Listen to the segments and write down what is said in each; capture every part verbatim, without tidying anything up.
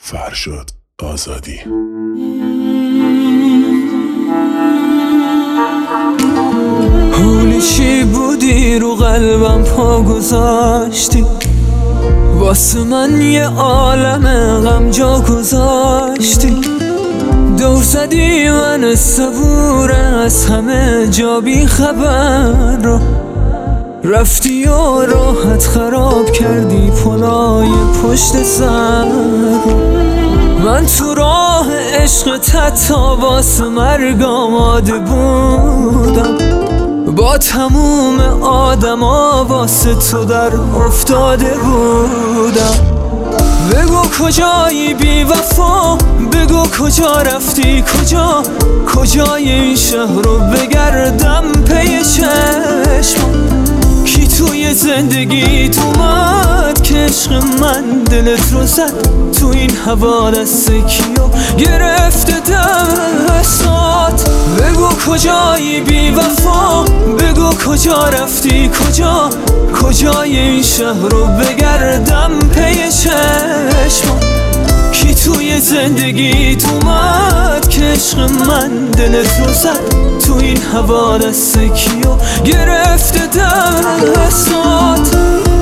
فرشاد آزادی. حالی چی بودی رو قلبم پا گذاشتی، واسه من یه عالم غم جا گذاشتی. دور زدی من صبور از همه جا بی خبر رو، رفتی و راحت خراب کردی پلای پشت سر. من تو راه عشق حتی واسه مرگ آماده بودم، با تموم آدما واسه تو در افتاده بودم. بگو کجایی بی وفا، بگو کجا رفتی، کجا کجای این شهر رو بگردم پی چشمم. کی توی زندگیت اومد که عشق من دلت رو زد، تو این هوا دست کیو گرفته دستات. بگو کجایی بی وفا، بگو کجا رفتی، کجا کجای این شهر رو بگردم پی چشمم. کی توی زندگیت اومد که عشق من دلت رو زد، تو این هوا دست کیو گرفته دستات.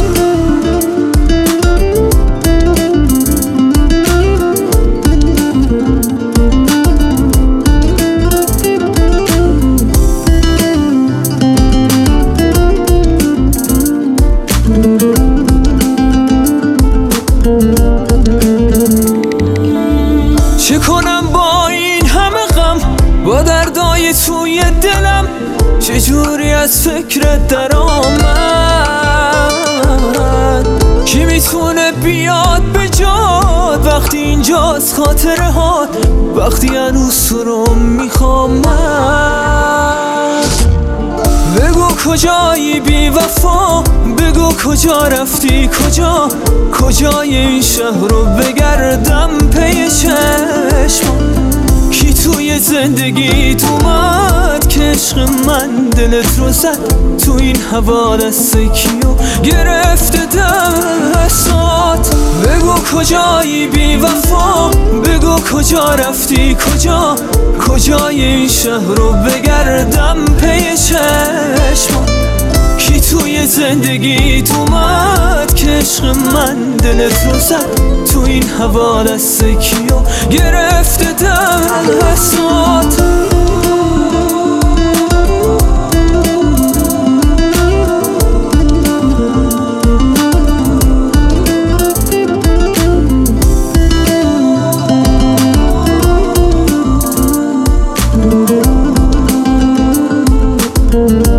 چه کنم با این همه غم، با دردای توی دلم، چجوری از فکرت در آمد. کی میتونه بیاد به جاد وقتی اینجاست خاطره هات، وقتی هنوز تو رو میخوام من. بگو کجایی بی وفا، بگو کجا رفتی، کجا کجای این شهر رو بگردم پی چشمم. کی توی زندگیت اومد که عشق من دلت رو زد، تو این هوا دست کیو گرفته دستات. بگو کجایی بی وفا، بگو کجا رفتی، کجا کجای این شهر رو بگردم پی چشمم. کی توی زندگیت اومد که عشق من دلت رو زد، تو این هوا دست کیو گرفته دستات. thank you